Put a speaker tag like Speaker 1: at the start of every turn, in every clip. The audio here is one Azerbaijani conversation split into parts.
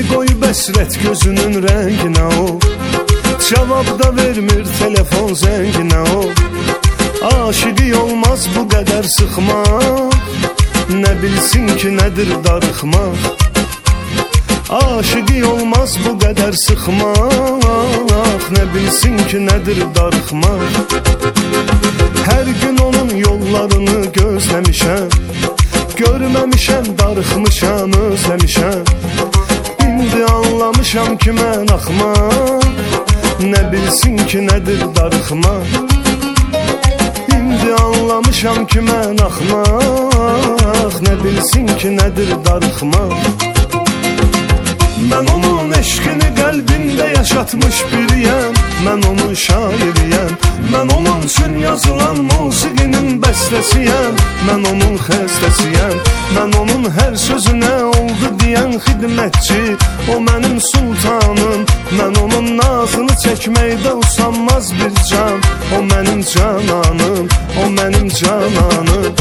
Speaker 1: Əlini qoyub əsrət gözünün rənginə o, cavab da vermir telefon zənginə o. Aşiqi olmaz bu qədər sıxmaq, nə bilsin ki nədir darıxmaq. Aşiqi olmaz bu qədər sıxmaq, nə bilsin ki nədir darıxmaq. Hər gün onun yollarını gözləmişəm, görməmişəm, darıxmışam, özləmişəm. İndi anlamışam ki mən axmaq, nə bilsin ki nədir darıxmaq. İndi anlamışam ki mən axmaq, nə bilsin ki nədir darıxmaq. Mən onun eşqini qəlbimdə yaşatmış biriyəm, mən onun şairiyəm. Mən onun üçün yazılan musiqinin bəstəsiyəm, mən onun xəstəsiyəm. Mən onun hər sözünə oldu deyən xidmətçi, o mənim sultanım. Mən onun nazını çəkməkdə usanmaz bir can, o mənim cananım, o mənim cananım.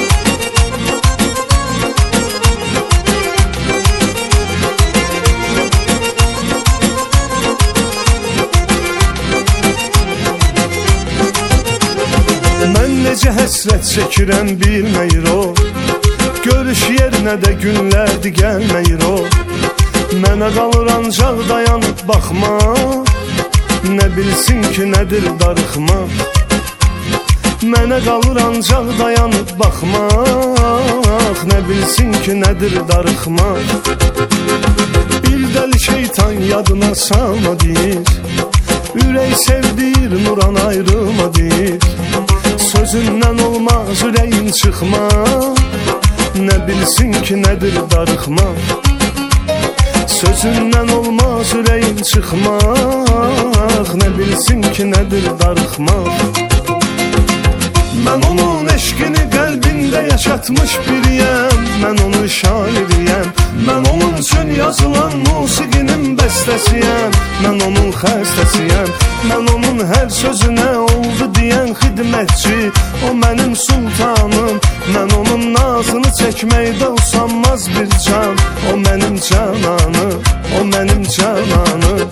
Speaker 1: Mən necə həsrət çəkirəm bilməyir o, görüş yerinə də günlərdir gəlməyir o. Mənə qalır ancaq dayanıb baxmaq, nə bilsin ki nədir darıxmaq. Mənə qalır ancaq dayanıb baxmaq, nə bilsin ki nədir darıxmaq. Bir dəli şeytan yadına salma deyir, ürək sevdir nuran ayrılma deyir. Sözündən olmaz ürəyin çıxmaq, nə bilsin ki nədir darıxmaq. Sözündən olmaz ürəyin çıxmaq, nə bilsin ki nədir darıxmaq. Mən onun eşqini qəlbində yaşatmış biriyəm, mən onun şairiyəm. Mən onun üçün yazılan musiqinin bəstəsiyəm, mən onun xəstəsiyəm. Mən onun hər sözünə oldu deyən xidmətçi, o mənim sultanım. Mən onun nazını çəkməkdə usanmaz bir can, o mənim cananım, o mənim cananım.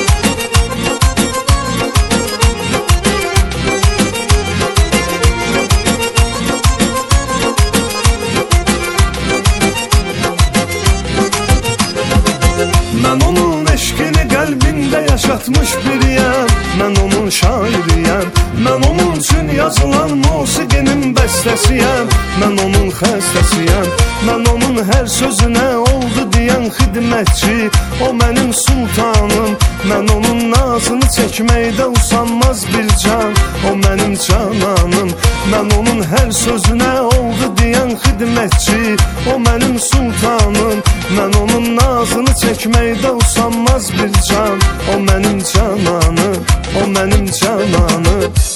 Speaker 1: Mən onun eşqini qəlbimdə yaşatmış biriyəm, mən onun şairiyəm. Mən onun üçün yazılan musiqinin bəstəsiyəm, mən onun xəstəsiyəm. Mən onun hər sözünə oldu deyən xidmətçi, o mənim sultanım. Mən onun nazını çəkməkdə usanmaz bir can, o mənim cananım. Mən onun hər sözünə oldu deyən xidmətçi, o mənim sultanım. Mən onun nazını çəkməkdə usanmaz bir can, o mənim cananım, o mənim cananım.